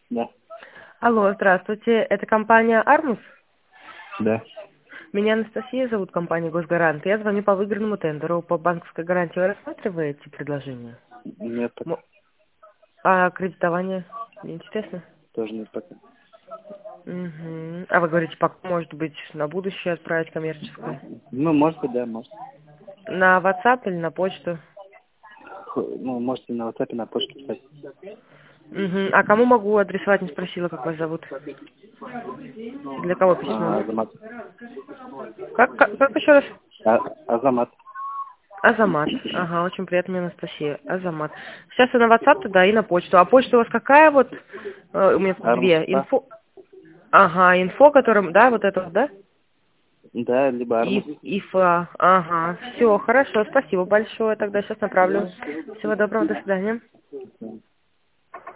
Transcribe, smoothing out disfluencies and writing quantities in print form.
Да. Алло, здравствуйте. Это компания «Армус»? Да. Меня Анастасия зовут, компания «Госгарант». Я звоню по выигранному тендеру по банковской гарантии. Вы рассматриваете предложение? Нет, пока. А кредитование? Не интересно? Тоже нет пока. Угу. А вы говорите, пока, может быть, на будущее отправить коммерческое? Ну, может быть, да, может. На WhatsApp или на почту? Ну, можете на WhatsApp, на почту писать. Угу. А кому могу адресовать? Не спросила, как вас зовут. Для кого письмо? Азамат. Как еще раз? Азамат. Азамат. Ага, очень приятно, мне Анастасия. Азамат. Сейчас я на WhatsApp туда и на почту. А почта у вас какая вот? У меня тут Армус. две. Инфо. Ага, инфо, которым, да, вот это вот, да? Да, либо Армус. Ифа. Ага. Все, хорошо, спасибо большое. Тогда сейчас направлю. Всего доброго, до свидания.